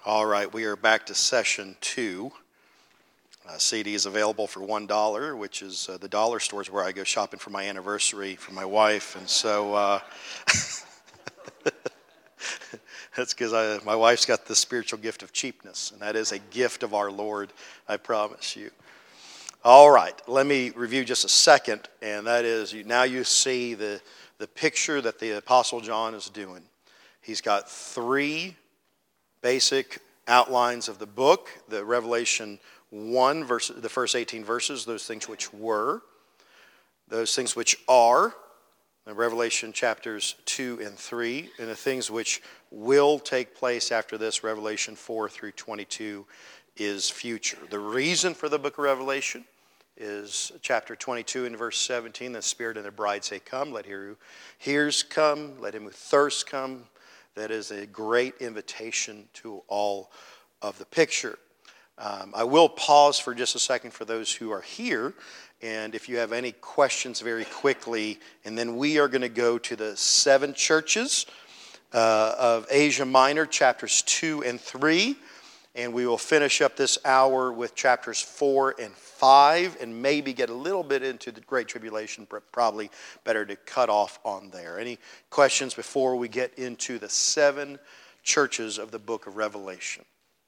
All right, we are back to session 2. CD is available for $1, which is the dollar stores where I go shopping for my anniversary for my wife. And so that's because my wife's got the spiritual gift of cheapness, and that is a gift of our Lord, I promise you. All right, let me review just a second, and that is now you see the picture that the Apostle John is doing. He's got 3 basic outlines of the book, the Revelation 1, the first 18 verses, those things which were, those things which are, the Revelation chapters 2 and 3, and the things which will take place after this, Revelation 4 through 22, is future. The reason for the book of Revelation is chapter 22 and verse 17, the Spirit and the bride say, "Come, let him who hears come, let him who thirsts come." That is a great invitation to all of the picture. I will pause for just a second for those who are here, and if you have any questions very quickly, and then we are going to go to the 7 churches of Asia Minor, chapters 2 and 3, and we will finish up this hour with chapters 4 and 5, and maybe get a little bit into the Great Tribulation, but probably better to cut off on there. Any questions before we get into the 7 churches of the book of Revelation?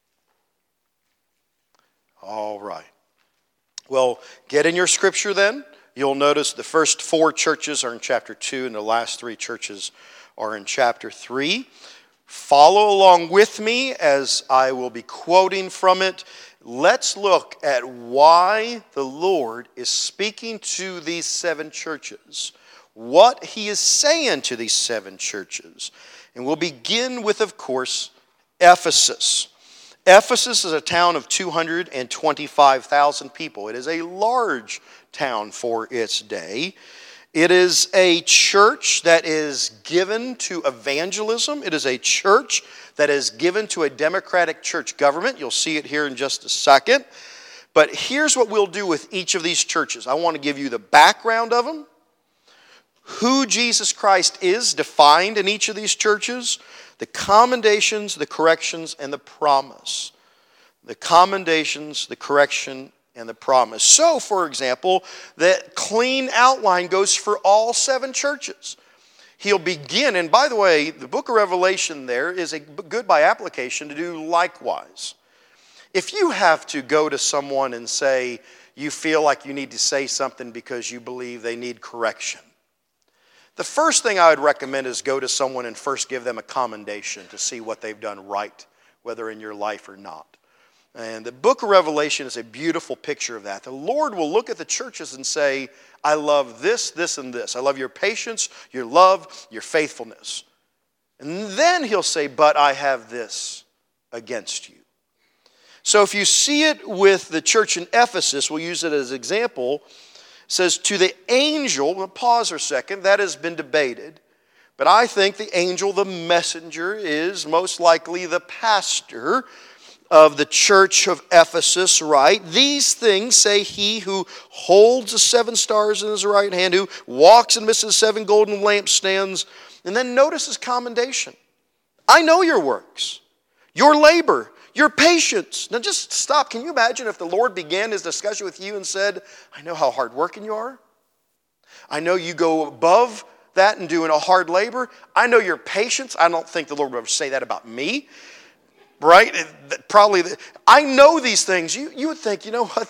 All right. Well, get in your scripture then. You'll notice the first 4 churches are in chapter 2, and the last 3 churches are in chapter 3. Follow along with me as I will be quoting from it. Let's look at why the Lord is speaking to these 7 churches, what He is saying to these 7 churches. And we'll begin with, of course, Ephesus. Ephesus is a town of 225,000 people. It is a large town for its day. It is a church that is given to evangelism. It is a church that is given to a democratic church government. You'll see it here in just a second. But here's what we'll do with each of these churches. I want to give you the background of them, who Jesus Christ is defined in each of these churches, the commendations, the corrections, and the promise. The commendations, the correction, and the promise. So, for example, that clean outline goes for all 7 churches. He'll begin, and by the way, the book of Revelation there is a good by application to do likewise. If you have to go to someone and say you feel like you need to say something because you believe they need correction, the first thing I would recommend is go to someone and first give them a commendation to see what they've done right, whether in your life or not. And the book of Revelation is a beautiful picture of that. The Lord will look at the churches and say, I love this, this, and this. I love your patience, your love, your faithfulness. And then He'll say, but I have this against you. So if you see it with the church in Ephesus, we'll use it as an example. It says, to the angel, we'll pause for a second, that has been debated. But I think the angel, the messenger, is most likely the pastor of the church of Ephesus, right? These things say he who holds the 7 stars in his right hand, who walks in the midst of the 7 golden lampstands. And then notice his commendation. I know your works, your labor, your patience. Now just stop. Can you imagine if the Lord began His discussion with you and said, I know how hardworking you are. I know you go above that and doing a hard labor. I know your patience. I don't think the Lord would ever say that about me. Right? Probably, I know these things. You would think, you know what,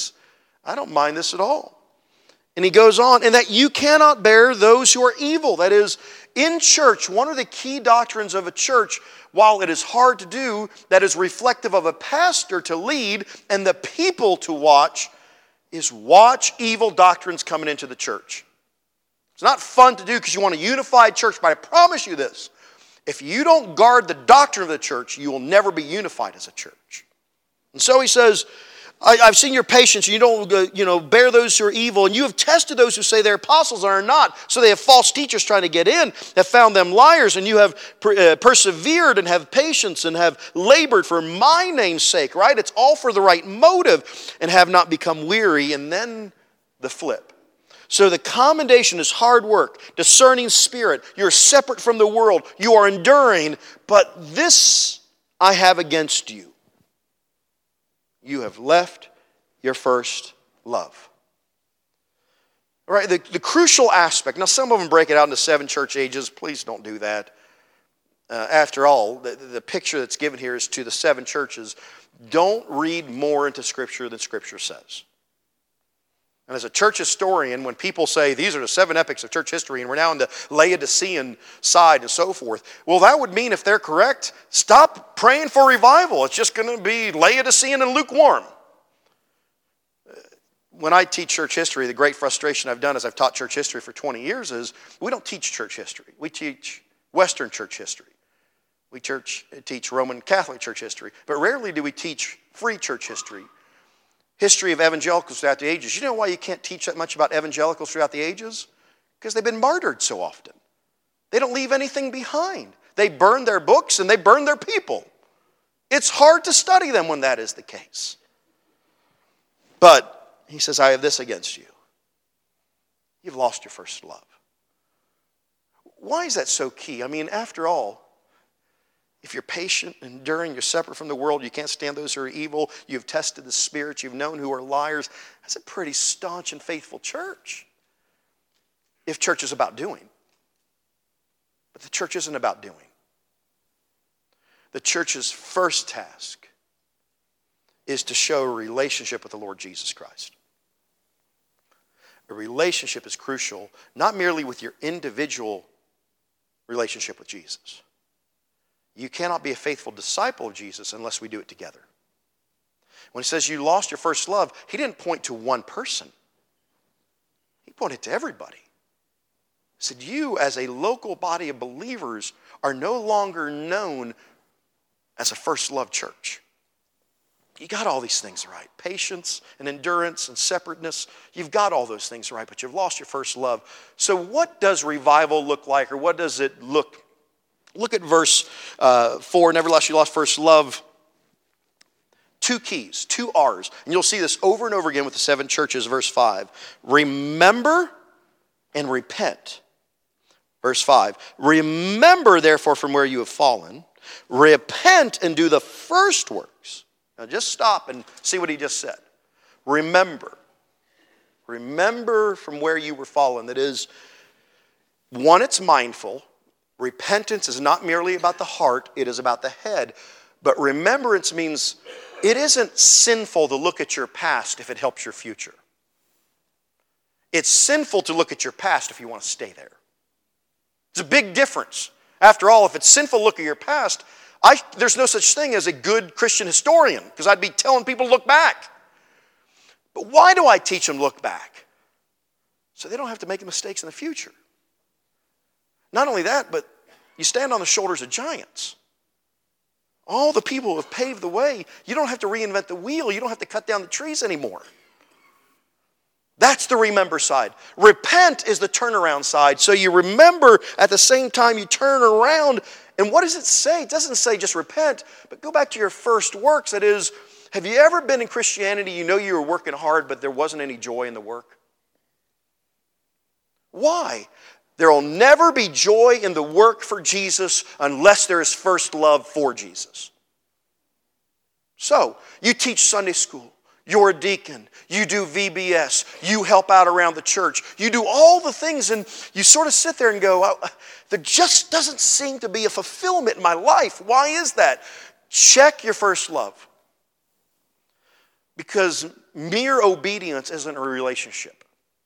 I don't mind this at all. And he goes on, and that you cannot bear those who are evil. That is, in church, one of the key doctrines of a church, while it is hard to do, that is reflective of a pastor to lead and the people to watch, is watch evil doctrines coming into the church. It's not fun to do because you want a unified church, but I promise you this. If you don't guard the doctrine of the church, you will never be unified as a church. And so he says, I've seen your patience. You don't bear those who are evil. And you have tested those who say they're apostles and are not. So they have false teachers trying to get in, have found them liars. And you have persevered and have patience and have labored for my name's sake, right? It's all for the right motive, and have not become weary. And then the flip. So the commendation is hard work, discerning spirit. You're separate from the world. You are enduring. But this I have against you. You have left your first love. All right, the crucial aspect. Now, some of them break it out into 7 church ages. Please don't do that. After all, the picture that's given here is to the 7 churches. Don't read more into Scripture than Scripture says. And as a church historian, when people say these are the 7 epochs of church history and we're now in the Laodicean side and so forth, well, that would mean if they're correct, stop praying for revival. It's just going to be Laodicean and lukewarm. When I teach church history, the great frustration I've done as I've taught church history for 20 years is we don't teach church history. We teach Western church history. We teach Roman Catholic church history, but rarely do we teach free church history. History of evangelicals throughout the ages. You know why you can't teach that much about evangelicals throughout the ages? Because they've been martyred so often. They don't leave anything behind. They burn their books and they burn their people. It's hard to study them when that is the case. But he says, I have this against you. You've lost your first love. Why is that so key? I mean, after all, if you're patient, enduring, you're separate from the world, you can't stand those who are evil, you've tested the spirits, you've known who are liars, that's a pretty staunch and faithful church. If church is about doing. But the church isn't about doing. The church's first task is to show a relationship with the Lord Jesus Christ. A relationship is crucial, not merely with your individual relationship with Jesus. You cannot be a faithful disciple of Jesus unless we do it together. When he says you lost your first love, he didn't point to one person. He pointed to everybody. He said you as a local body of believers are no longer known as a first love church. You got all these things right. Patience and endurance and separateness. You've got all those things right, but you've lost your first love. So what does revival look like, or what does it look? Look at verse 4. Nevertheless, you lost first love. 2 keys, 2 R's. And you'll see this over and over again with the 7 churches. Verse 5. Remember and repent. Verse 5. Remember, therefore, from where you have fallen. Repent and do the first works. Now just stop and see what he just said. Remember. Remember from where you were fallen. That is, one, it's mindful. Repentance is not merely about the heart, it is about the head. But remembrance means it isn't sinful to look at your past if it helps your future. It's sinful to look at your past if you want to stay there. It's a big difference. After all, if it's sinful to look at your past, there's no such thing as a good Christian historian, because I'd be telling people to look back. But why do I teach them to look back? So they don't have to make mistakes in the future. Not only that, but you stand on the shoulders of giants. All the people who have paved the way, you don't have to reinvent the wheel. You don't have to cut down the trees anymore. That's the remember side. Repent is the turnaround side. So you remember at the same time you turn around. And what does it say? It doesn't say just repent, but go back to your first works. That is, have you ever been in Christianity, you know you were working hard, but there wasn't any joy in the work? Why? There will never be joy in the work for Jesus unless there is first love for Jesus. So, you teach Sunday school. You're a deacon. You do VBS. You help out around the church. You do all the things, and you sort of sit there and go, oh, there just doesn't seem to be a fulfillment in my life. Why is that? Check your first love. Because mere obedience isn't a relationship.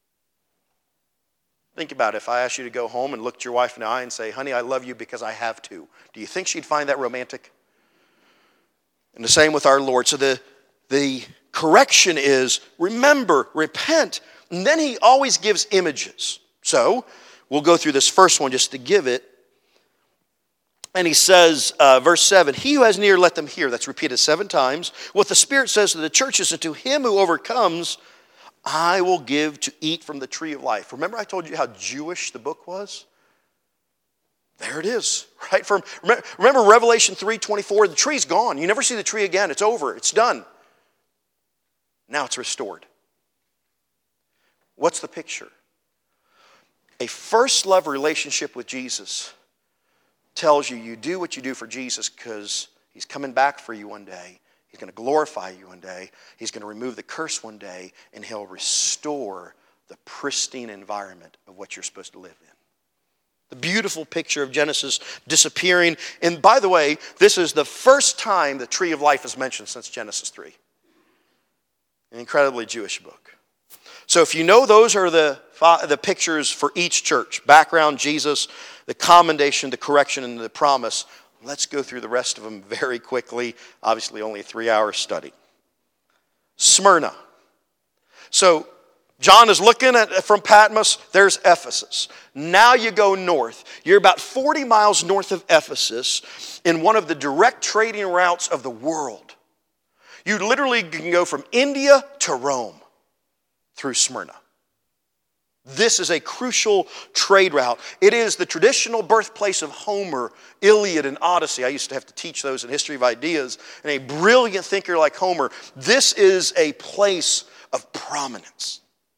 Think about it. If I asked you to go home and look at your wife in the eye and say, honey, I love you because I have to. Do you think she'd find that romantic? And the same with our Lord. So the correction is, remember, repent. And then he always gives images. So we'll go through this first one just to give it. And he says, verse 7, he who has an ear, let them hear. That's repeated 7 times. What the Spirit says to the churches, and to him who overcomes, I will give to eat from the tree of life. Remember I told you how Jewish the book was? There it is, right? Remember Revelation 3:24, the tree's gone. You never see the tree again. It's over. It's done. Now it's restored. What's the picture? A first love relationship with Jesus tells you do what you do for Jesus because He's coming back for you one day. He's going to glorify you one day. He's going to remove the curse one day, and he'll restore the pristine environment of what you're supposed to live in. The beautiful picture of Genesis disappearing. And by the way, this is the first time the tree of life is mentioned since Genesis 3. An incredibly Jewish book. So if you know those are the pictures for each church, background, Jesus, the commendation, the correction, and the promise, let's go through the rest of them very quickly. Obviously only a 3-hour study. Smyrna. So John is looking at from Patmos, there's Ephesus. Now you go north. You're about 40 miles north of Ephesus in one of the direct trading routes of the world. You literally can go from India to Rome through Smyrna. This is a crucial trade route. It is the traditional birthplace of Homer, Iliad, and Odyssey. I used to have to teach those in History of Ideas. And a brilliant thinker like Homer, this is a place of prominence.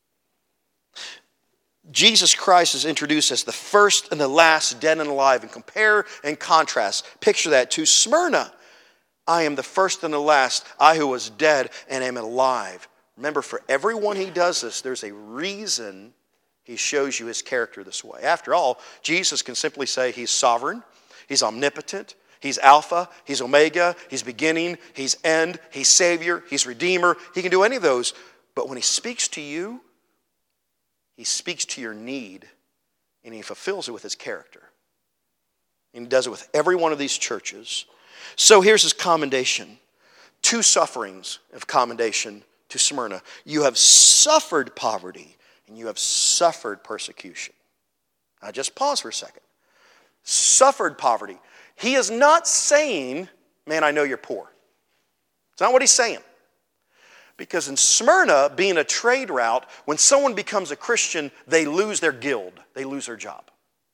Jesus Christ is introduced as the first and the last, dead and alive. And compare and contrast. Picture that to Smyrna. I am the first and the last, I who was dead and am alive. Remember, for everyone he does this, there's a reason he shows you his character this way. After all, Jesus can simply say he's sovereign, he's omnipotent, he's Alpha, he's Omega, he's beginning, he's end, he's Savior, he's Redeemer. He can do any of those. But when he speaks to you, he speaks to your need, and he fulfills it with his character. And he does it with every one of these churches. So here's his commendation. 2 sufferings of commendation to Smyrna. You have suffered poverty, and you have suffered persecution. Now just pause for a second. Suffered poverty. He is not saying, man, I know you're poor. It's not what he's saying. Because in Smyrna, being a trade route, when someone becomes a Christian, they lose their guild. They lose their job.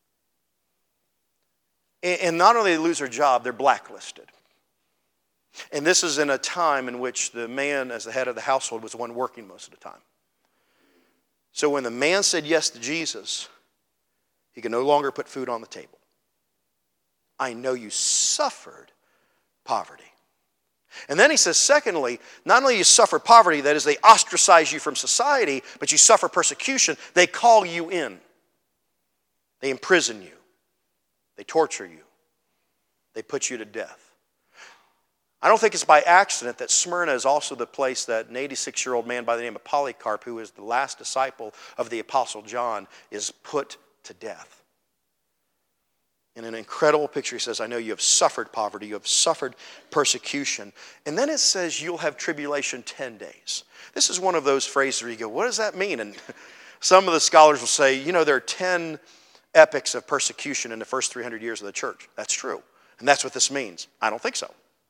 And not only do they lose their job, they're blacklisted. And this is in a time in which the man, as the head of the household, was the one working most of the time. So when the man said yes to Jesus, he could no longer put food on the table. I know you suffered poverty. And then he says, secondly, not only you suffer poverty, that is, they ostracize you from society, but you suffer persecution. They call you in. They imprison you. They torture you. They put you to death. I don't think it's by accident that Smyrna is also the place that an 86-year-old man by the name of Polycarp, who is the last disciple of the Apostle John, is put to death. In an incredible picture, he says, I know you have suffered poverty, you have suffered persecution. And then it says you'll have tribulation 10 days. This is one of those phrases where you go, what does that mean? And some of the scholars will say, there are 10 epochs of persecution in the first 300 years of the church. That's true. And that's what this means. I don't think so.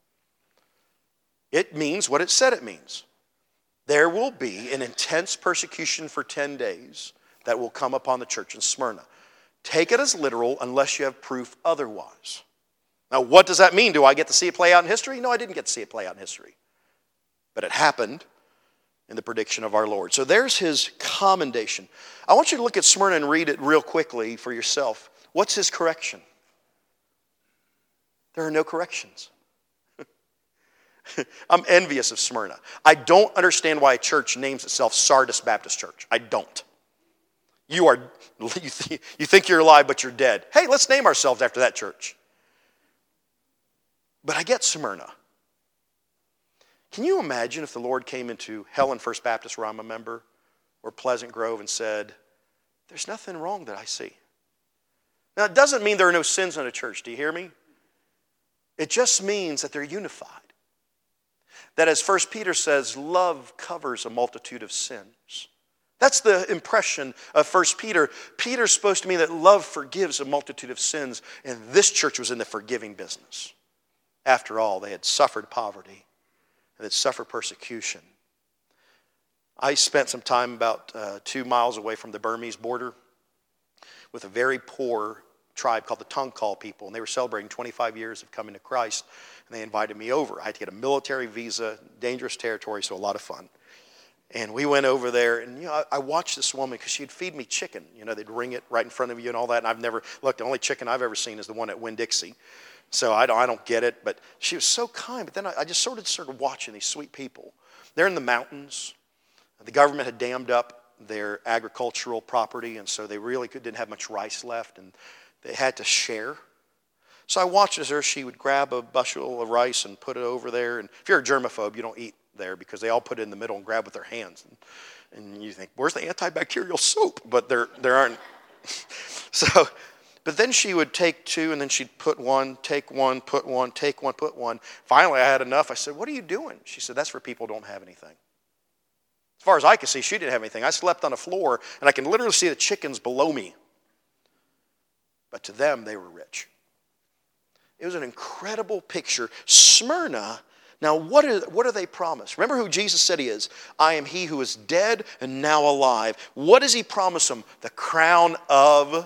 It means what it said it means. There will be an intense persecution for 10 days that will come upon the church in Smyrna. Take it as literal unless you have proof otherwise. Now, what does that mean? Do I get to see it play out in history? No, I didn't get to see it play out in history. But it happened in the prediction of our Lord. So there's his commendation. I want you to look at Smyrna and read it real quickly for yourself. What's his correction? There are no corrections. I'm envious of Smyrna. I don't understand why a church names itself Sardis Baptist Church. I don't. You think you're alive, but you're dead. Hey, let's name ourselves after that church. But I get Smyrna. Can you imagine if the Lord came into Helen First Baptist where I'm a member, or Pleasant Grove, and said, there's nothing wrong that I see. Now, it doesn't mean there are no sins in a church. Do you hear me? It just means that they're unified. That, as 1 Peter says, love covers a multitude of sins. That's the impression of 1 Peter. Peter's supposed to mean that love forgives a multitude of sins, and this church was in the forgiving business. After all, they had suffered poverty, and they had suffered persecution. I spent some time about 2 miles away from the Burmese border with a very poor tribe called the Tongkol people, and they were celebrating 25 years of coming to Christ, and they invited me over. I had to get a military visa, dangerous territory, so a lot of fun. And we went over there, and I watched this woman because she'd feed me chicken. They'd ring it right in front of you and all that, and I've never, look, the only chicken I've ever seen is the one at Winn-Dixie. So I don't get it, but she was so kind. But then I just started watching these sweet people. They're in the mountains. The government had dammed up their agricultural property, and so they really didn't have much rice left, and they had to share. So I watched as she would grab a bushel of rice and put it over there. And if you're a germaphobe, you don't eat there because they all put it in the middle and grab with their hands. And you think, where's the antibacterial soap? But there aren't. So, but then she would take two, and then she'd put one, take one, put one, take one, put one. Finally, I had enough. I said, what are you doing? She said, that's for people who don't have anything. As far as I could see, she didn't have anything. I slept on the floor, and I can literally see the chickens below me. But to them, they were rich. It was an incredible picture. Smyrna, now what are they promised? Remember who Jesus said he is. I am he who is dead and now alive. What does he promise them? The crown of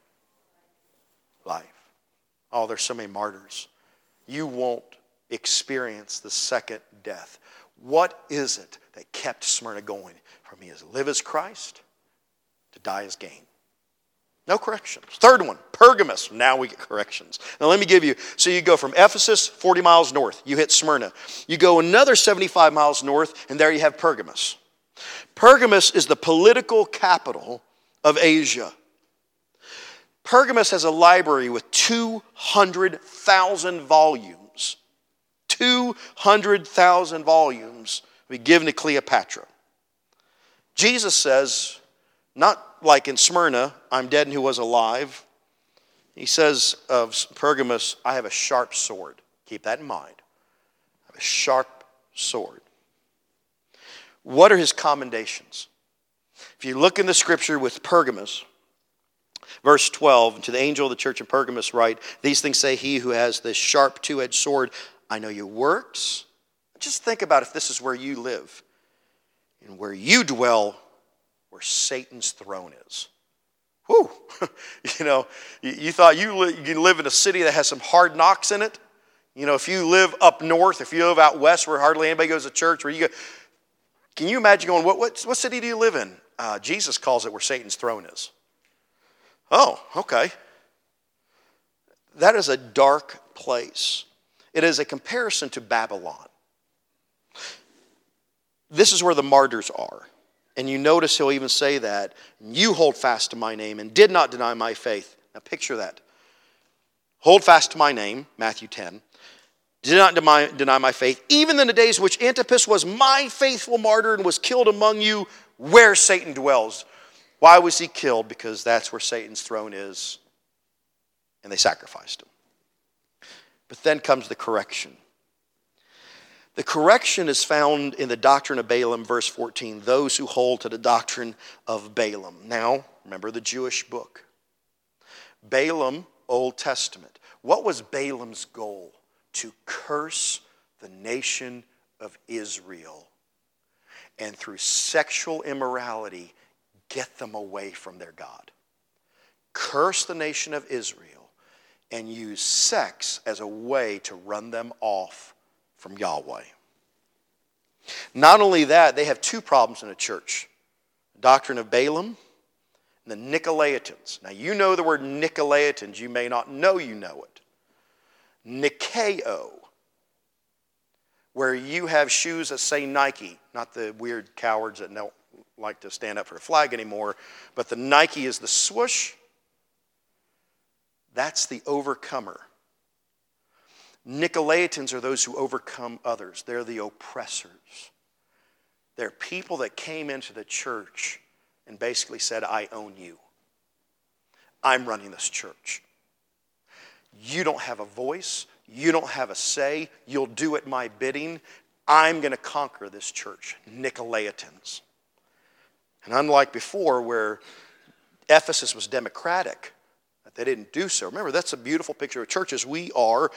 life. Oh, there's so many martyrs. You won't experience the second death. What is it that kept Smyrna going? For me, is live as Christ, to die as gain. No corrections. Third one, Pergamos. Now we get corrections. Now let me give you, so you go from Ephesus, 40 miles north. You hit Smyrna. You go another 75 miles north, and there you have Pergamos. Pergamos is the political capital of Asia. Pergamos has a library with 200,000 volumes. 200,000 volumes be given to Cleopatra. Jesus says, not like in Smyrna, I'm dead and who was alive. He says of Pergamos, I have a sharp sword. Keep that in mind. I have a sharp sword. What are his commendations? If you look in the scripture with Pergamos, verse 12, to the angel of the church of Pergamos write, these things say he who has this sharp two-edged sword, I know your works. Just think about if this is where you live and where you dwell, where Satan's throne is. Whew. You thought you live in a city that has some hard knocks in it. If you live up north, if you live out west where hardly anybody goes to church, where you go, can you imagine going, what city do you live in? Jesus calls it where Satan's throne is. Oh, okay. That is a dark place. It is a comparison to Babylon. This is where the martyrs are. And you notice he'll even say that, you hold fast to my name and did not deny my faith. Now picture that. Hold fast to my name, Matthew 10. Did not deny my faith, even in the days which Antipas was my faithful martyr and was killed among you where Satan dwells. Why was he killed? Because that's where Satan's throne is. And they sacrificed him. But then comes the correction. The correction is found in the doctrine of Balaam, verse 14. Those who hold to the doctrine of Balaam. Now, remember the Jewish book. Balaam, Old Testament. What was Balaam's goal? To curse the nation of Israel. And through sexual immorality, get them away from their God. Curse the nation of Israel and use sex as a way to run them off from Yahweh. Not only that, they have two problems in the church. The doctrine of Balaam and the Nicolaitans. Now you know the word Nicolaitans. You may not know you know it. Nikao, where you have shoes that say Nike, not the weird cowards that don't like to stand up for a flag anymore, but the Nike is the swoosh. That's the overcomer. Nicolaitans are those who overcome others. They're the oppressors. They're people that came into the church and basically said, I own you. I'm running this church. You don't have a voice. You don't have a say. You'll do at my bidding. I'm going to conquer this church. Nicolaitans. And unlike before where Ephesus was democratic, they didn't do so. Remember, that's a beautiful picture of churches. We are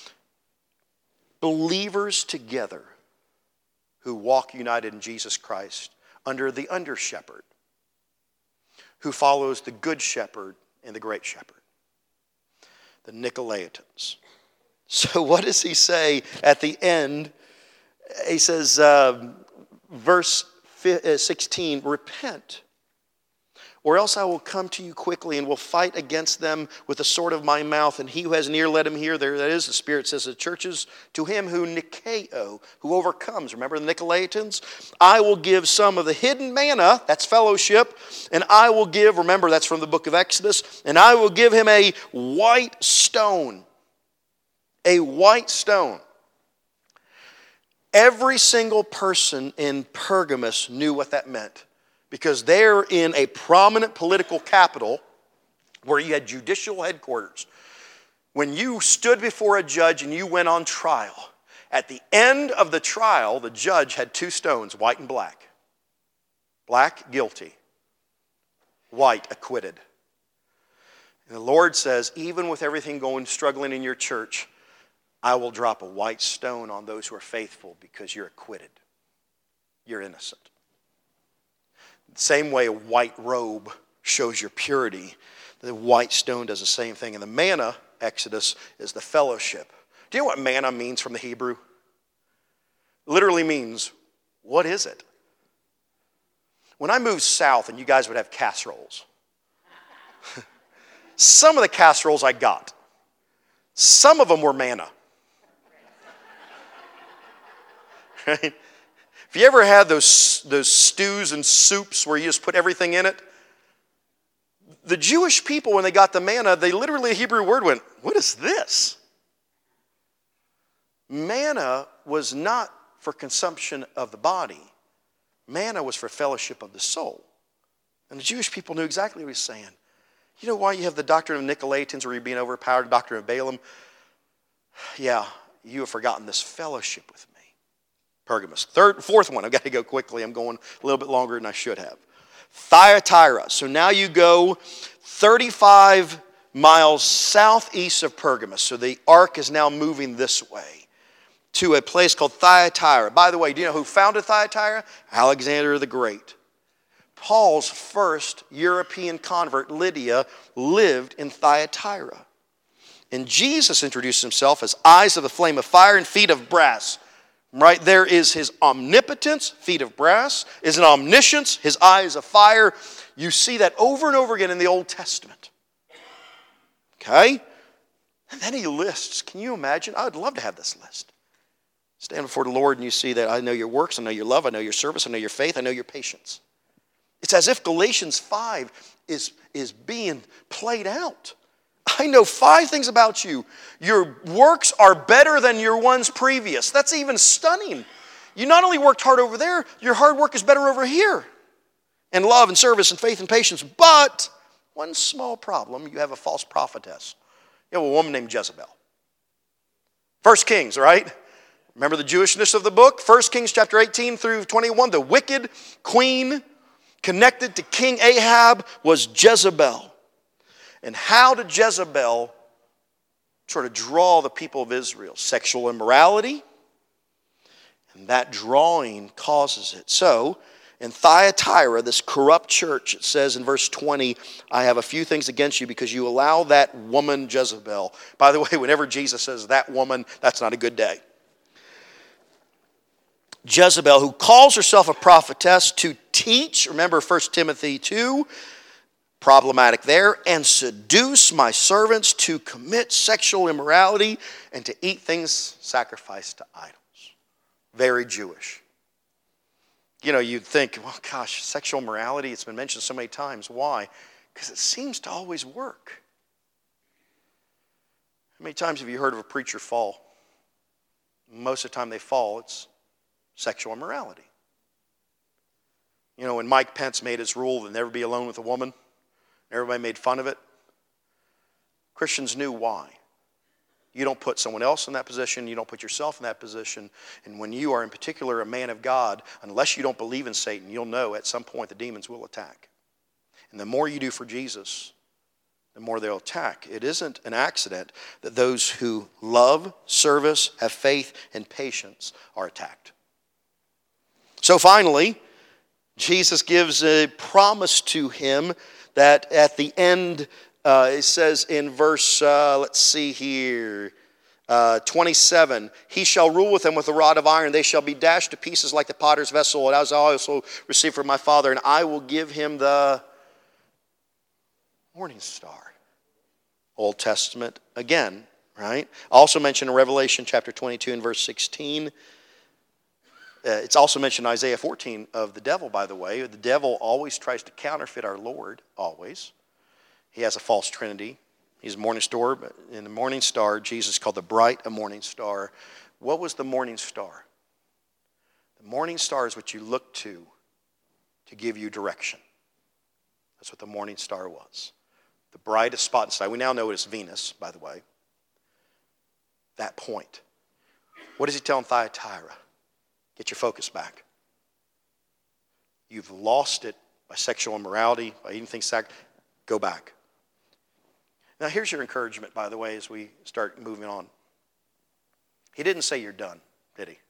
believers together who walk united in Jesus Christ under the under shepherd who follows the good shepherd and the great shepherd, the Nicolaitans. So what does he say at the end? He says, verse 16, repent. Or else I will come to you quickly and will fight against them with the sword of my mouth. And he who has an ear, let him hear. There that is, the Spirit says to the churches, to him who Nikeo, who overcomes. Remember the Nicolaitans? I will give some of the hidden manna, that's fellowship. And I will give, remember that's from the book of Exodus, and I will give him a white stone. A white stone. Every single person in Pergamos knew what that meant. Because they're in a prominent political capital where you had judicial headquarters. When you stood before a judge and you went on trial, at the end of the trial, the judge had two stones, white and black. Black, guilty. White, acquitted. And the Lord says, even with everything struggling in your church, I will drop a white stone on those who are faithful because you're acquitted. You're innocent. The same way a white robe shows your purity, the white stone does the same thing. And the manna, Exodus, is the fellowship. Do you know what manna means from the Hebrew? It literally means, what is it? When I moved south and you guys would have casseroles, some of the casseroles I got, some of them were manna. Right? Have you ever had those stews and soups where you just put everything in it? The Jewish people, when they got the manna, they literally, the Hebrew word went, what is this? Manna was not for consumption of the body. Manna was for fellowship of the soul. And the Jewish people knew exactly what he was saying. You know why you have the doctrine of Nicolaitans where you're being overpowered, the doctrine of Balaam? Yeah, you have forgotten this fellowship with me. Pergamos. Fourth one, I've got to go quickly. I'm going a little bit longer than I should have. Thyatira. So now you go 35 miles southeast of Pergamos. So the ark is now moving this way to a place called Thyatira. By the way, do you know who founded Thyatira? Alexander the Great. Paul's first European convert, Lydia, lived in Thyatira. And Jesus introduced himself as eyes of a flame of fire and feet of brass. Right there is his omnipotence, feet of brass, is an omniscience, his eyes of fire. You see that over and over again in the Old Testament. Okay? And then he lists, can you imagine? I would love to have this list. Stand before the Lord and you see that I know your works, I know your love, I know your service, I know your faith, I know your patience. It's as if Galatians 5 is being played out. I know 5 things about you. Your works are better than your ones previous. That's even stunning. You not only worked hard over there, your hard work is better over here. And love and service and faith and patience. But one small problem, you have a false prophetess. You have a woman named Jezebel. 1 Kings, right? Remember the Jewishness of the book? 1 Kings chapter 18 through 21. The wicked queen connected to King Ahab was Jezebel. And how did Jezebel sort of draw the people of Israel? Sexual immorality. And that drawing causes it. So, in Thyatira, this corrupt church, it says in verse 20, I have a few things against you because you allow that woman Jezebel. By the way, whenever Jesus says that woman, that's not a good day. Jezebel, who calls herself a prophetess, to teach, remember 1 Timothy 2, problematic there, and seduce my servants to commit sexual immorality and to eat things sacrificed to idols. Very Jewish. You know, you'd think, well, gosh, sexual morality, it's been mentioned so many times. Why? Because it seems to always work. How many times have you heard of a preacher fall? Most of the time they fall, it's sexual immorality. You know, when Mike Pence made his rule to never be alone with a woman, everybody made fun of it. Christians knew why. You don't put someone else in that position. You don't put yourself in that position. And when you are in particular a man of God, unless you don't believe in Satan, you'll know at some point the demons will attack. And the more you do for Jesus, the more they'll attack. It isn't an accident that those who love, service, have faith, and patience are attacked. So finally, Jesus gives a promise to him that at the end, it says in verse, 27, he shall rule with them with a rod of iron. They shall be dashed to pieces like the potter's vessel, and as I also received from my Father, and I will give him the Morning star. Old Testament again, right? Also mentioned in Revelation chapter 22 and verse 16. It's also mentioned in Isaiah 14 of the devil, by the way. The devil always tries to counterfeit our Lord, always. He has a false trinity. He's a morning star, but in the morning star, Jesus called the bright a morning star. What was the morning star? The morning star is what you look to give you direction. That's what the morning star was. The brightest spot in the sky. We now know it is Venus, by the way. That point. What is he telling Thyatira? Get your focus back. You've lost it by sexual immorality, by eating things sacred. Go back. Now here's your encouragement, by the way, as we start moving on. He didn't say you're done, did he?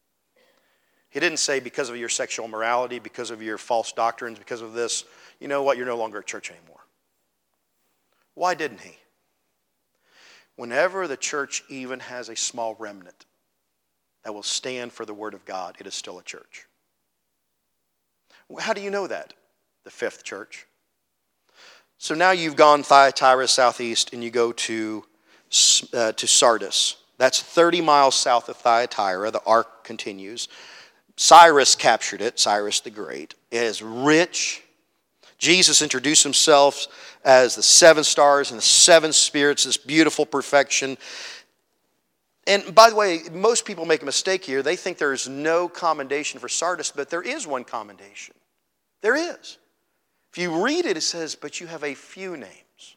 He didn't say because of your sexual immorality, because of your false doctrines, because of this, you know what, you're no longer at church anymore. Why didn't he? Whenever the church even has a small remnant that will stand for the Word of God, it is still a church. How do you know that? The fifth church. So now you've gone Thyatira southeast and you go to Sardis. That's 30 miles south of Thyatira. The arc continues. Cyrus captured it, Cyrus the Great. It is rich. Jesus introduced himself as the 7 stars and the 7 spirits, this beautiful perfection. And by the way, most people make a mistake here. They think there is no commendation for Sardis, but there is one commendation. There is. If you read it, it says, but you have a few names.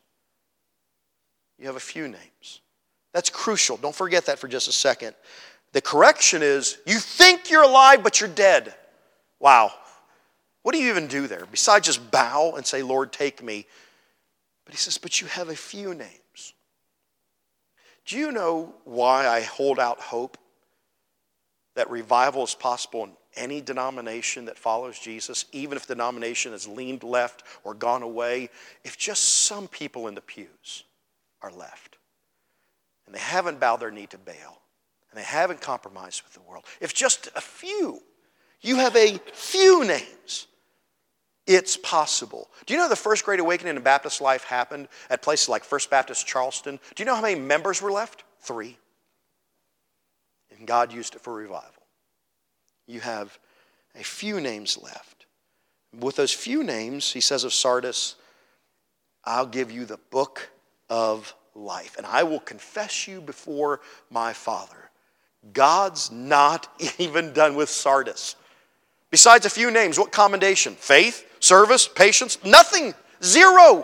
You have a few names. That's crucial. Don't forget that for just a second. The correction is, you think you're alive, but you're dead. Wow. What do you even do there? Besides just bow and say, Lord, take me. But he says, but you have a few names. Do you know why I hold out hope that revival is possible in any denomination that follows Jesus, even if the denomination has leaned left or gone away? If just some people in the pews are left, and they haven't bowed their knee to Baal, and they haven't compromised with the world, if just a few, you have a few names, it's possible. Do you know the first great awakening in Baptist life happened at places like First Baptist Charleston? Do you know how many members were left? 3. And God used it for revival. You have a few names left. With those few names, he says of Sardis, I'll give you the book of life, and I will confess you before my Father. God's not even done with Sardis. Besides a few names, what commendation? Faith, service, patience? Nothing. 0.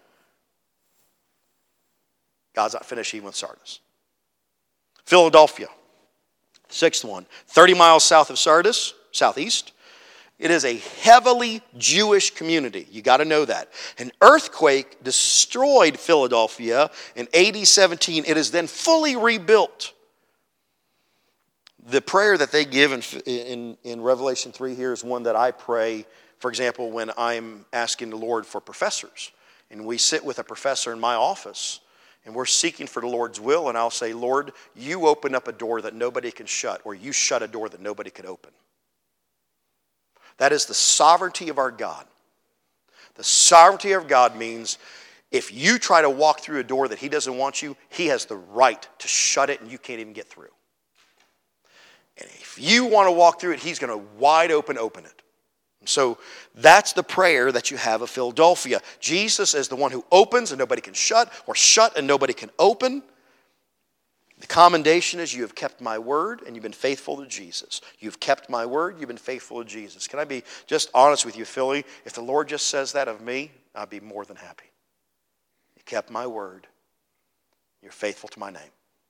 God's not finished even with Sardis. Philadelphia, 6th one. 30 miles south of Sardis, southeast. It is a heavily Jewish community. You got to know that. An earthquake destroyed Philadelphia in AD 17. It is then fully rebuilt. The prayer that they give in Revelation 3 here is one that I pray, for example, when I'm asking the Lord for professors. And we sit with a professor in my office, and we're seeking for the Lord's will, and I'll say, Lord, you open up a door that nobody can shut, or you shut a door that nobody can open. That is the sovereignty of our God. The sovereignty of God means if you try to walk through a door that he doesn't want you, he has the right to shut it and you can't even get through. And if you want to walk through it, he's going to wide open it. And so that's the prayer that you have of Philadelphia. Jesus is the one who opens and nobody can shut, or shut and nobody can open. The commendation is you have kept my word and you've been faithful to Jesus. You've kept my word, you've been faithful to Jesus. Can I be just honest with you, Philly? If the Lord just says that of me, I'd be more than happy. You kept my word. You're faithful to my name.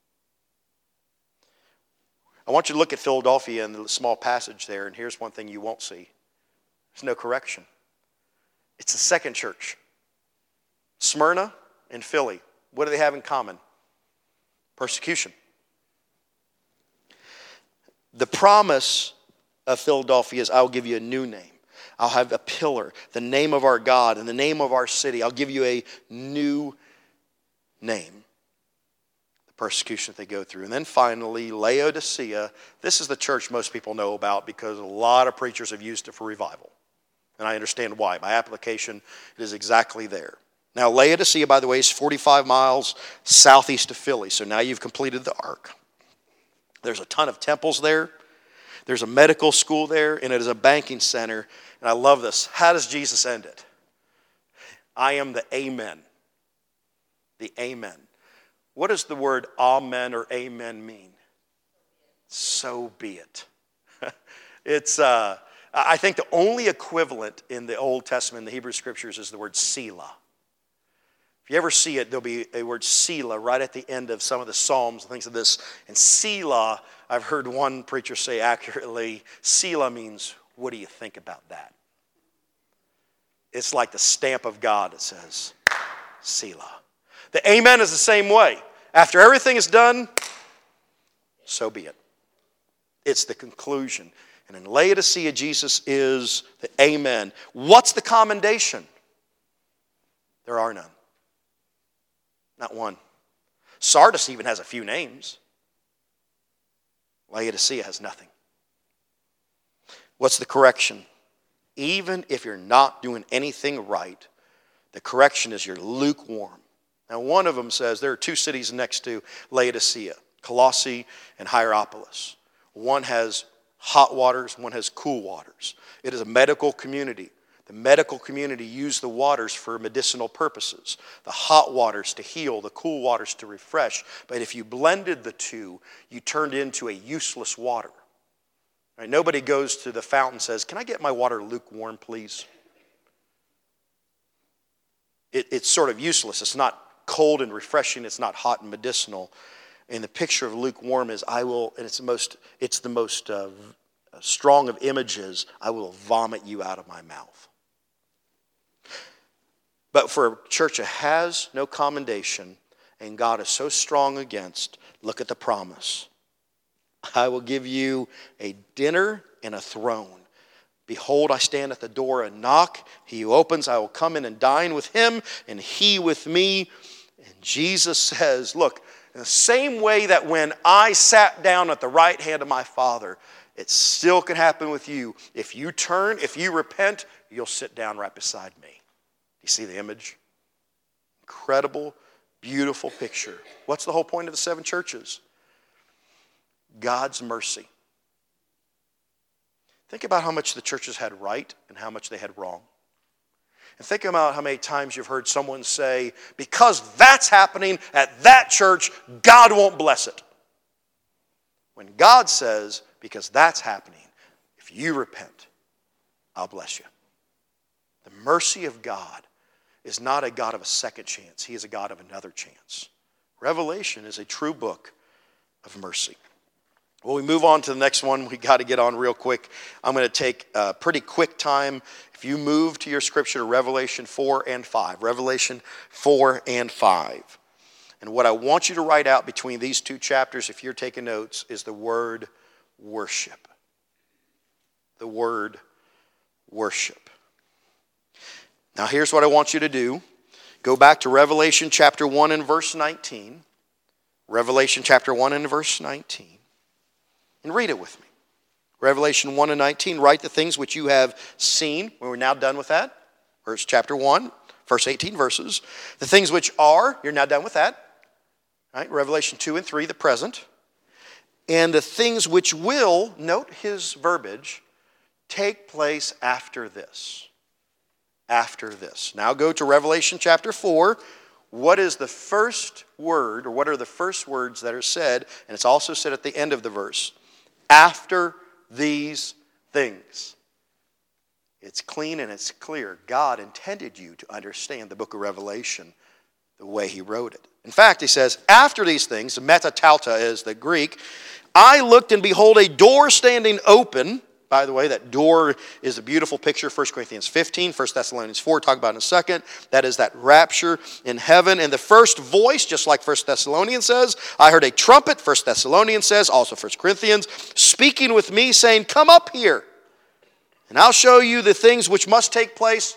I want you to look at Philadelphia in the small passage there, and here's one thing you won't see. There's no correction. It's the second church. Smyrna and Philly. What do they have in common? Persecution. The promise of Philadelphia is, I'll give you a new name. I'll have a pillar, the name of our God and the name of our city. I'll give you a new name. Persecution that they go through. And then finally, Laodicea. This is the church most people know about because a lot of preachers have used it for revival. And I understand why. By application, it is exactly there. Now, Laodicea, by the way, is 45 miles southeast of Philly. So now you've completed the arc. There's a ton of temples there. There's a medical school there, and it is a banking center. And I love this. How does Jesus end it? I am the Amen. The Amen. What does the word amen or amen mean? So be it. It's, I think the only equivalent in the Old Testament, in the Hebrew Scriptures, is the word Selah. If you ever see it, there'll be a word Selah right at the end of some of the Psalms and things of this. And Selah, I've heard one preacher say accurately, Selah means, what do you think about that? It's like the stamp of God that says, Selah. The Amen is the same way. After everything is done, so be it. It's the conclusion. And in Laodicea, Jesus is the Amen. What's the commendation? There are none. Not one. Sardis even has a few names. Laodicea has nothing. What's the correction? Even if you're not doing anything right, the correction is you're lukewarm. Now, one of them says there are two cities next to Laodicea, Colossae and Hierapolis. One has hot waters, one has cool waters. It is a medical community. The medical community used the waters for medicinal purposes. The hot waters to heal, the cool waters to refresh. But if you blended the two, you turned into a useless water. Right? Nobody goes to the fountain and says, "Can I get my water lukewarm, please?" It's sort of useless. It's not cold and refreshing. It's not hot and medicinal. And the picture of lukewarm is, and it's the most strong of images, I will vomit you out of my mouth. But for a church that has no commendation and God is so strong against, look at the promise. I will give you a dinner and a throne. Behold, I stand at the door and knock. He who opens, I will come in and dine with him, and he with me. And Jesus says, look, in the same way that when I sat down at the right hand of my Father, it still can happen with you. If you turn, if you repent, you'll sit down right beside me. You see the image? Incredible, beautiful picture. What's the whole point of the seven churches? God's mercy. Think about how much the churches had right and how much they had wrong. And think about how many times you've heard someone say, because that's happening at that church, God won't bless it. When God says, because that's happening, if you repent, I'll bless you. The mercy of God is not a God of a second chance. He is a God of another chance. Revelation is a true book of mercy. Well, we move on to the next one. We got to get on real quick. I'm going to take a pretty quick time. If you move to your scripture to Revelation 4 and 5. Revelation 4 and 5. And what I want you to write out between these two chapters, if you're taking notes, is the word worship. The word worship. Now here's what I want you to do. Go back to Revelation chapter 1 and verse 19. Revelation chapter 1 and verse 19. And read it with me. Revelation 1 and 19, write the things which you have seen. We're now done with that. Verse chapter 1, first 18 verses. The things which are, you're now done with that. Right? Revelation 2 and 3, the present. And the things which will, note his verbiage, take place after this. After this. Now go to Revelation chapter 4. What is the first word, or what are the first words that are said? And it's also said at the end of the verse. After these things. It's clean and it's clear. God intended you to understand the book of Revelation the way he wrote it. In fact, he says, after these things, metatauta is the Greek, I looked and behold a door standing open. By the way, that door is a beautiful picture. 1 Corinthians 15, 1 Thessalonians 4, talk about in a second. That is that rapture in heaven. And the first voice, just like 1 Thessalonians says, I heard a trumpet, 1 Thessalonians says, also 1 Corinthians, speaking with me, saying, come up here, and I'll show you the things which must take place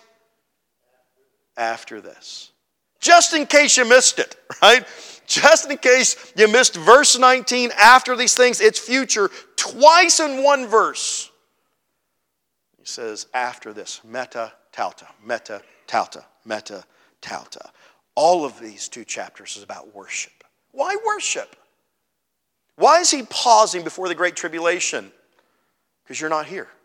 after this. Just in case you missed it, right? Just in case you missed verse 19, after these things, it's future, twice in one verse. He says, after this, meta tauta, meta tauta, meta Tauta. All of these 2 chapters is about worship. Why worship? Why is he pausing before the Great Tribulation? Because you're not here.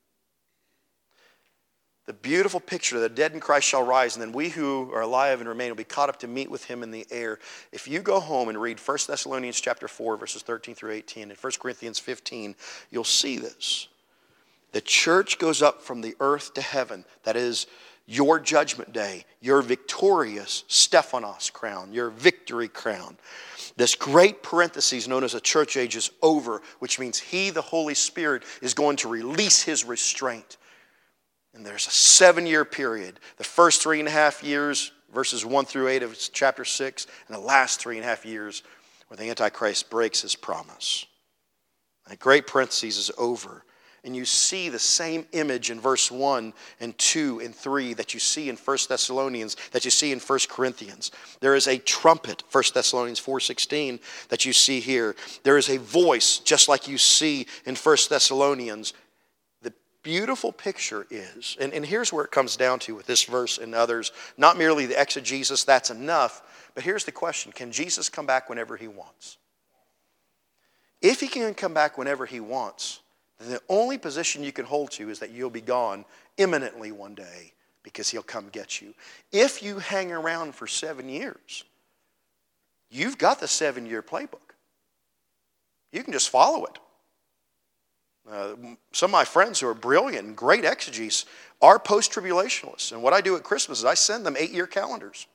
The beautiful picture, the dead in Christ shall rise, and then we who are alive and remain will be caught up to meet with him in the air. If you go home and read 1 Thessalonians chapter 4, verses 13 through 18, and 1 Corinthians 15, you'll see this. The church goes up from the earth to heaven. That is your judgment day, your victorious Stephanos crown, your victory crown. This great parenthesis known as a church age is over, which means he, the Holy Spirit, is going to release his restraint. And there's a 7-year period. The first 3.5 years, verses 1 through 8 of chapter 6, and the last 3.5 years where the Antichrist breaks his promise. That great parenthesis is over. And you see the same image in verse 1 and 2 and 3 that you see in 1 Thessalonians, that you see in 1 Corinthians. There is a trumpet, 1 Thessalonians 4:16, that you see here. There is a voice, just like you see in 1 Thessalonians. Beautiful picture is, and here's where it comes down to with this verse and others, not merely the exegesis, that's enough, but here's the question: can Jesus come back whenever he wants? If he can come back whenever he wants, then the only position you can hold to is that you'll be gone imminently one day because he'll come get you. If you hang around for 7 years, you've got the 7-year playbook. You can just follow it. Some of my friends who are brilliant and great exegetes are post-tribulationists. And what I do at Christmas is I send them 8-year calendars.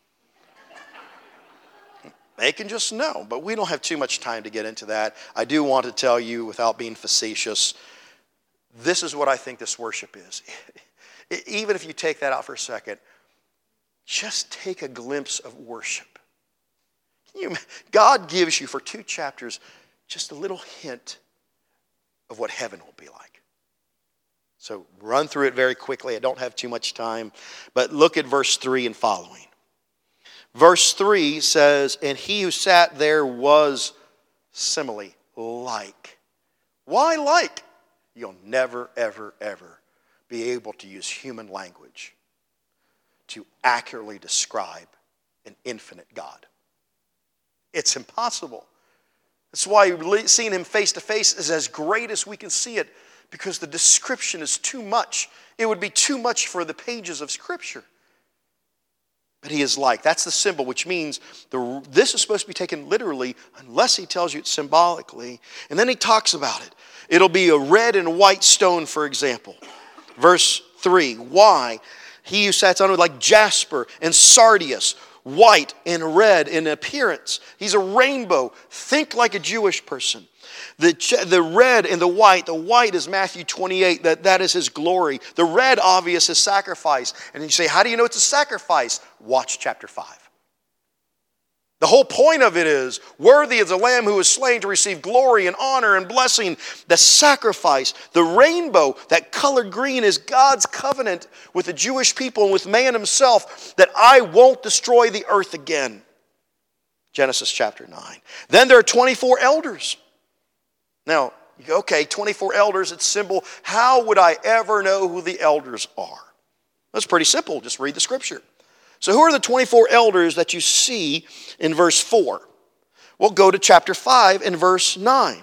They can just know. But we don't have too much time to get into that. I do want to tell you, without being facetious, this is what I think this worship is. Even if you take that out for a second, just take a glimpse of worship. God gives you for 2 chapters just a little hint of what heaven will be like. So run through it very quickly. I don't have too much time. But look at verse 3 and following. Verse 3 says, and he who sat there was simile, like. Why like? You'll never, ever, ever be able to use human language to accurately describe an infinite God. It's impossible. That's why seeing him face to face is as great as we can see it, because the description is too much. It would be too much for the pages of Scripture. But he is like. That's the symbol, which means this is supposed to be taken literally unless he tells you it symbolically. And then he talks about it. It'll be a red and white stone, for example. Verse 3, why? He who sat on it like jasper and sardius, white and red in appearance. He's a rainbow. Think like a Jewish person. The red and the white is Matthew 28, that is his glory. The red, obvious, is sacrifice. And you say, how do you know it's a sacrifice? Watch chapter 5. The whole point of it is, worthy is the Lamb who was slain to receive glory and honor and blessing. The sacrifice, the rainbow, that color green is God's covenant with the Jewish people and with man himself, that I won't destroy the earth again. Genesis chapter 9. Then there are 24 elders. Now, you go, okay, 24 elders, it's symbol. How would I ever know who the elders are? That's pretty simple. Just read the Scripture. So who are the 24 elders that you see in verse 4? Well, go to chapter 5 and verse 9.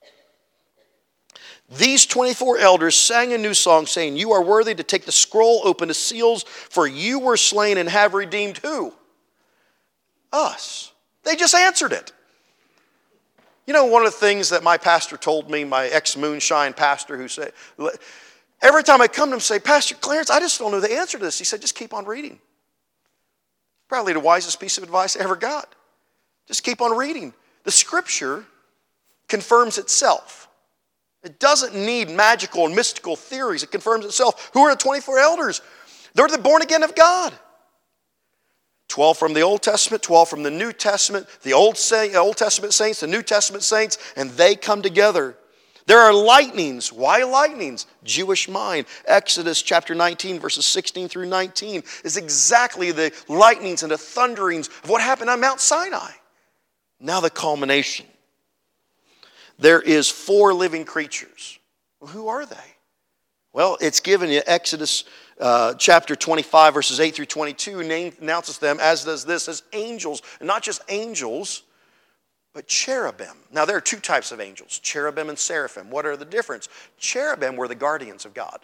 These 24 elders sang a new song saying, you are worthy to take the scroll, open the seals, for you were slain and have redeemed who? Us. They just answered it. You know, one of the things that my pastor told me, my ex-moonshine pastor, who said, every time I come to him and say, Pastor Clarence, I just don't know the answer to this. He said, just keep on reading. Probably the wisest piece of advice I ever got. Just keep on reading. The Scripture confirms itself. It doesn't need magical and mystical theories. It confirms itself. Who are the 24 elders? They're the born again of God. 12 from the Old Testament, 12 from the New Testament, the Old Testament saints, the New Testament saints, and they come together. There are lightnings. Why lightnings? Jewish mind. Exodus chapter 19, verses 16 through 19 is exactly the lightnings and the thunderings of what happened on Mount Sinai. Now the culmination. There is 4 living creatures. Well, who are they? Well, it's given in Exodus chapter 25, verses 8 through 22, announces them, as does this, as angels. And not just angels, but cherubim. Now, there are two types of angels, cherubim and seraphim. What are the difference? Cherubim were the guardians of God.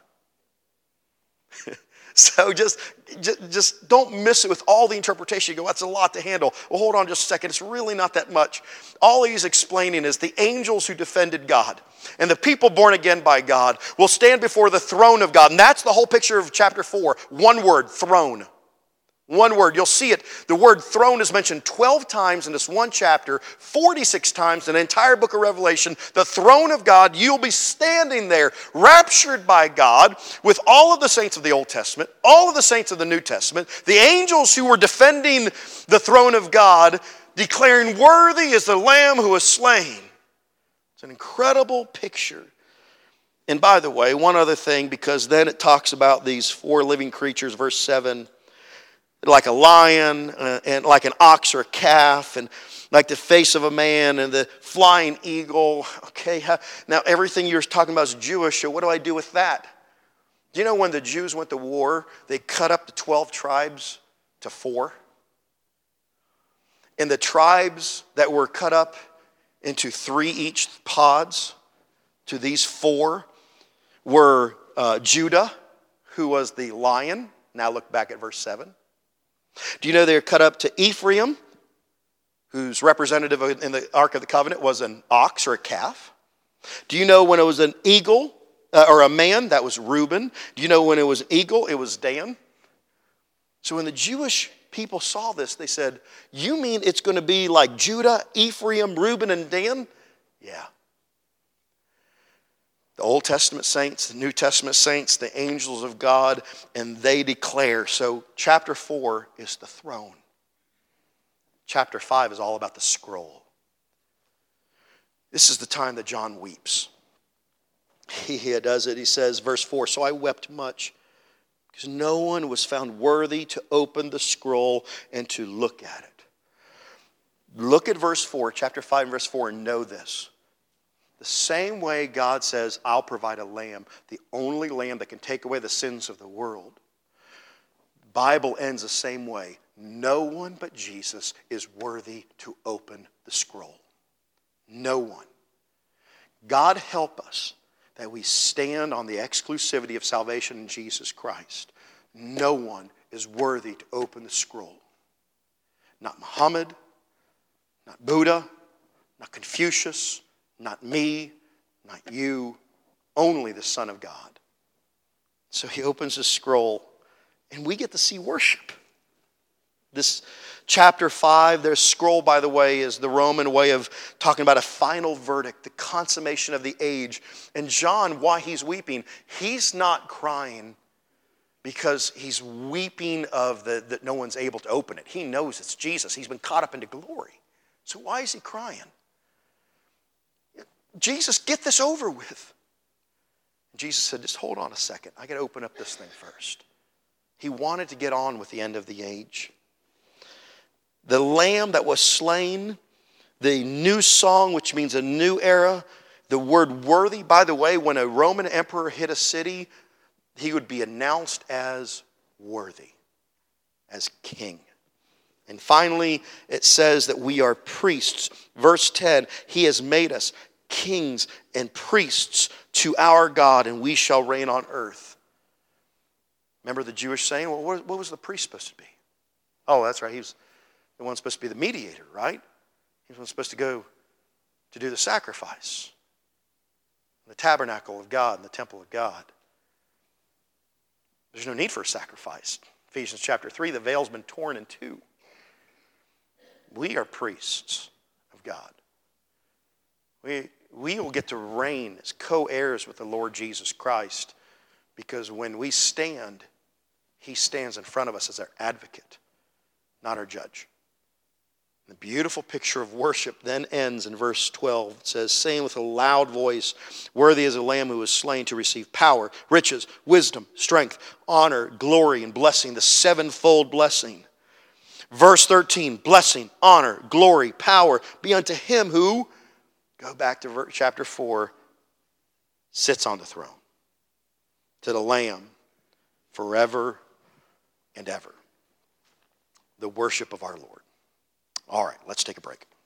So just don't miss it with all the interpretation. You go, that's a lot to handle. Well, hold on just a second. It's really not that much. All he's explaining is the angels who defended God and the people born again by God will stand before the throne of God. And that's the whole picture of chapter 4. One word, throne. One word. You'll see it. The word throne is mentioned 12 times in this one chapter, 46 times in the entire book of Revelation. The throne of God, you'll be standing there, raptured by God, with all of the saints of the Old Testament, all of the saints of the New Testament, the angels who were defending the throne of God, declaring, "Worthy is the Lamb who was slain." It's an incredible picture. And by the way, one other thing, because then it talks about these four living creatures, verse 7, like a lion and like an ox or a calf and like the face of a man and the flying eagle. Okay, now everything you're talking about is Jewish, so what do I do with that? Do you know when the Jews went to war, they cut up the 12 tribes to 4? And the tribes that were cut up into 3 each pods to these 4 were Judah, who was the lion. Now look back at verse 7. Do you know they're cut up to Ephraim, whose representative in the Ark of the Covenant was an ox or a calf? Do you know when it was an eagle or a man, that was Reuben? Do you know when it was an eagle, it was Dan? So when the Jewish people saw this, they said, "You mean it's going to be like Judah, Ephraim, Reuben, and Dan?" Yeah. The Old Testament saints, the New Testament saints, the angels of God, and they declare. So chapter 4 is the throne. Chapter 5 is all about the scroll. This is the time that John weeps. He does it. He says, verse 4, "So I wept much, because no one was found worthy to open the scroll and to look at it." Look at verse 4, chapter 5 and verse 4, and know this. The same way God says, "I'll provide a lamb," the only lamb that can take away the sins of the world. The Bible ends the same way. No one but Jesus is worthy to open the scroll. No one. God help us that we stand on the exclusivity of salvation in Jesus Christ. No one is worthy to open the scroll. Not Muhammad, not Buddha, not Confucius, not me, not you, only the Son of God. So he opens the scroll, and we get to see worship. This chapter 5, their scroll, by the way, is the Roman way of talking about a final verdict, the consummation of the age. And John, why he's weeping, he's not crying because he's weeping of that no one's able to open it. He knows it's Jesus. He's been caught up into glory. So why is he crying? Jesus, get this over with. Jesus said, just hold on a second. I got to open up this thing first. He wanted to get on with the end of the age. The lamb that was slain, the new song, which means a new era, the word worthy. By the way, when a Roman emperor hit a city, he would be announced as worthy, as king. And finally, it says that we are priests. Verse 10, he has made us kings and priests to our God, and we shall reign on earth. Remember the Jewish saying? Well, what was the priest supposed to be? Oh, that's right. He was the one supposed to be the mediator, right? He was supposed to go to do the sacrifice. The tabernacle of God and the temple of God. There's no need for a sacrifice. Ephesians chapter 3, the veil's been torn in two. We are priests of God. We will get to reign as co-heirs with the Lord Jesus Christ, because when we stand, he stands in front of us as our advocate, not our judge. The beautiful picture of worship then ends in verse 12. It says, saying with a loud voice, "Worthy is the Lamb who was slain to receive power, riches, wisdom, strength, honor, glory, and blessing," the sevenfold blessing. Verse 13, blessing, honor, glory, power be unto him who, go back to chapter 4, sits on the throne. to the Lamb forever and ever. The worship of our Lord. All right, let's take a break.